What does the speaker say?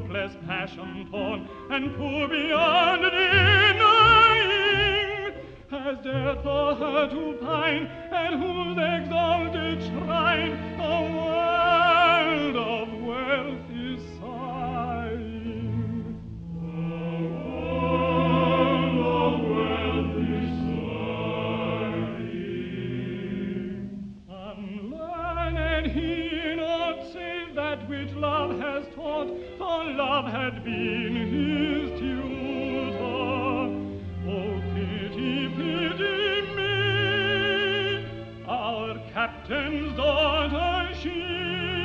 ruthless passion torn, and poor beyond denying, has dared for her to pine, at whose exalted shrine a world of wealth is sighing. A world of wealth is sighing. Unlearned he not save that which love has taught, for love had been his tutor. Oh, pity, pity me, our captain's daughter she